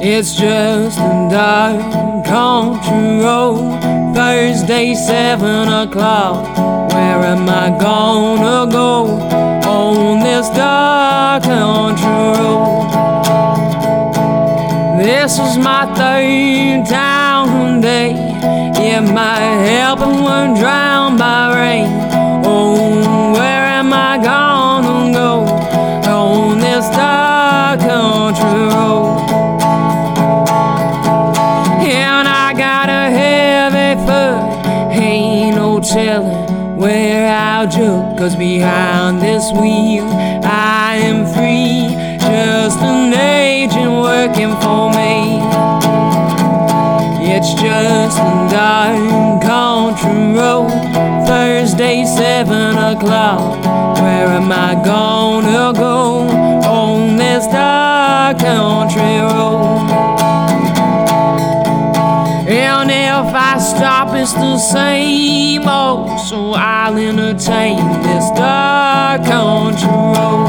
It's just a dark country road. Thursday, 7 o'clock. Where am I gonna go on this dark country road? This is my third town day. Yeah, my helping one drowned by rain. Oh, where am I gonna go on this dark country road? And I got a heavy foot, ain't no telling where I'll joke, 'cause behind this wheel I am free, just an agent working for me. It's just a dark country road. Thursday, 7 o'clock. Where am I gonna go on this dark country road? And if I stop, it's the same old, so I'll entertain this dark country road.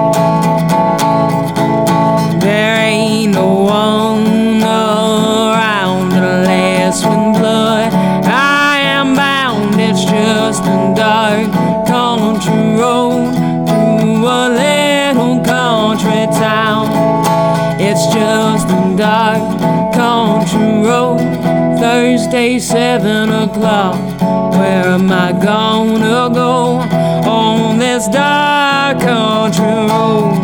There ain't no one around unless with blood I am bound. It's just a dark country road through a little country town. It's just a dark country road. Thursday, 7 o'clock. Where am I gonna go on this dark country road?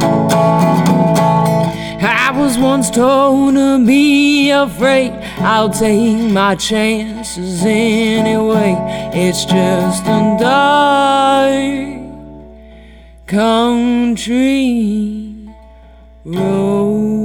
I was once told to be afraid. I'll take my chances anyway. It's just a dark country road.